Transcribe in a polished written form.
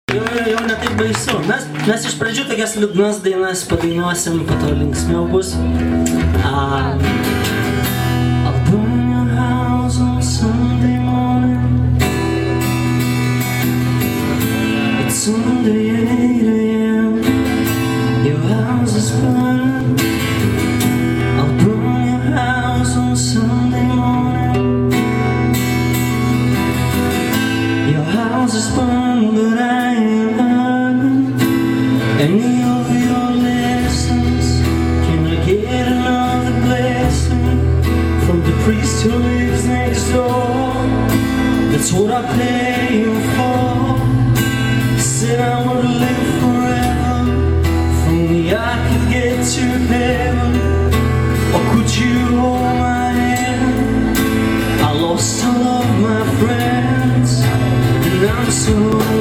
Jau ne taip baisu. Mes iš pradžių tokias liūdnas dainas padainuosim, po to linksmiau bus. I'll burn your house on Sunday morning. It's Sunday 8 a.m. Your house is burning. I'll burn your house on Sunday morning. Your house is burning, but I ain't burning. Any of your lessons, can I get another blessing from the priest who lives next door? That's what I pay you for. Said I would live forever. If only I could get to heaven. Or could you hold my hand? I lost all of my friends, and I'm so